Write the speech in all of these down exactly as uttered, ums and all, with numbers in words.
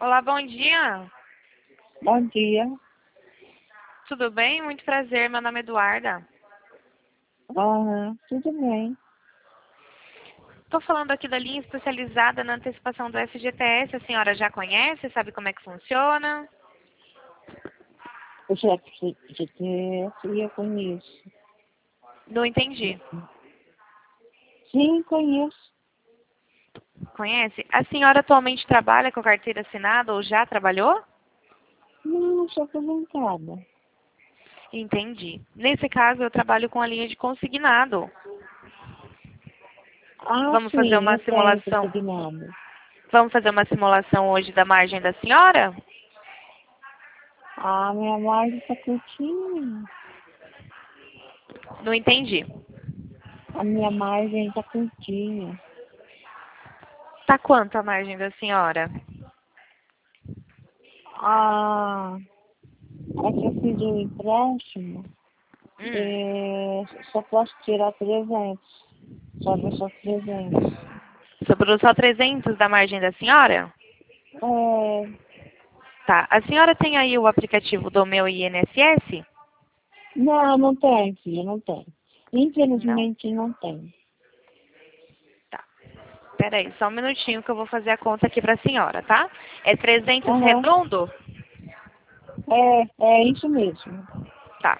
Olá, bom dia. Bom dia. Tudo bem? Muito prazer. Meu nome é Eduarda. Aham, tudo bem. Estou falando aqui da linha especializada na antecipação do F G T S. A senhora já conhece? Sabe como é que funciona? O G T S eu conheço. Não entendi. Sim, conheço. Conhece? A senhora atualmente trabalha com carteira assinada ou já trabalhou? Não, sou aposentada. Entendi. Nesse caso, eu trabalho com a linha de consignado. Ah, Vamos fazer sim, uma eu tenho simulação. consignado. Vamos fazer uma simulação hoje da margem da senhora? Ah, minha margem está curtinha. Não entendi. A minha margem está curtinha. Tá quanto a margem da senhora? Ah, é que eu fiz um empréstimo. Hum. É, só posso tirar trezentos. Sobra só trezentos. Sobrou só trezentos da margem da senhora? É, Tá. A senhora tem aí o aplicativo do Meu I N S S? não, não tem, filha, não tem. Não? Infelizmente não tem. Tá. Pera aí, só um minutinho que eu vou fazer a conta aqui pra senhora, tá? É trezentos Aham. redondo? É, é isso mesmo. Tá.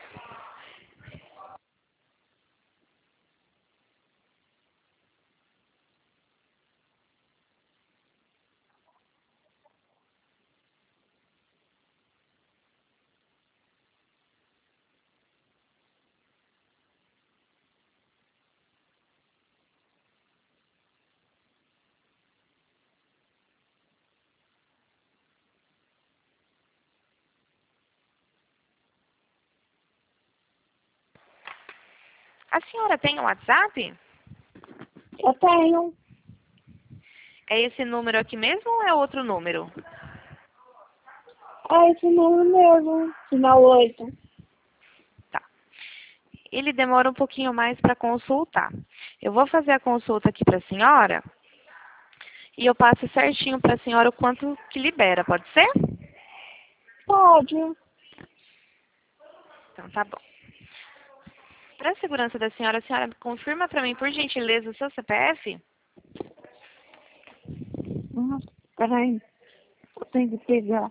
A senhora tem um WhatsApp? Eu tenho. É esse número aqui mesmo ou é outro número? É esse número mesmo. Final oito. Tá. Ele demora um pouquinho mais para consultar. Eu vou fazer a consulta aqui para a senhora e eu passo certinho para a senhora o quanto que libera, pode ser? Pode. Então tá bom. Para a segurança da senhora, a senhora confirma para mim, por gentileza, o seu C P F? Hum, peraí. Eu tenho que pegar.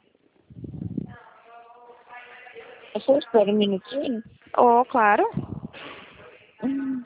Eu só espero um minutinho. Oh, claro. Hum.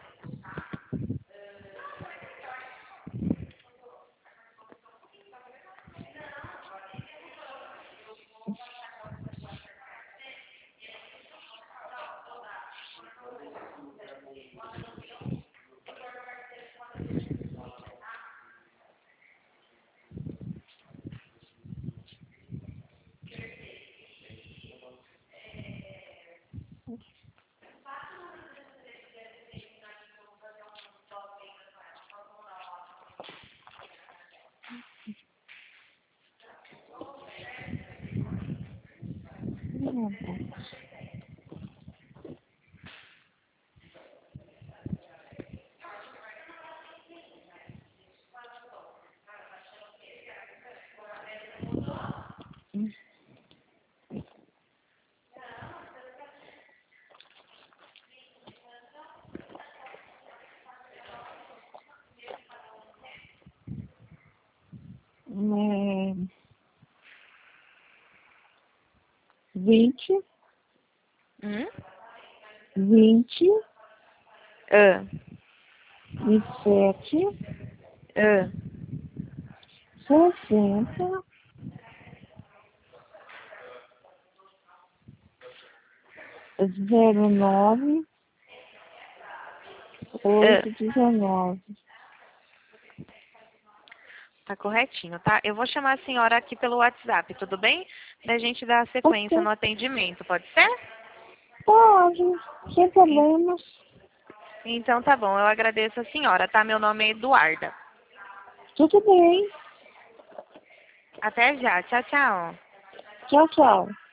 É, vinte, Hum? vinte Ah, e sete, ah. sessenta, zero nove, Ah. oito, dezenove. Tá corretinho, tá? Eu vou chamar a senhora aqui pelo WhatsApp, tudo bem? Pra gente dar sequência Ok. no atendimento, pode ser? Pode, sem En- problemas. Então tá bom, eu agradeço a senhora, tá? Meu nome é Eduarda. Tudo bem. Até já, tchau, tchau. Tchau, tchau.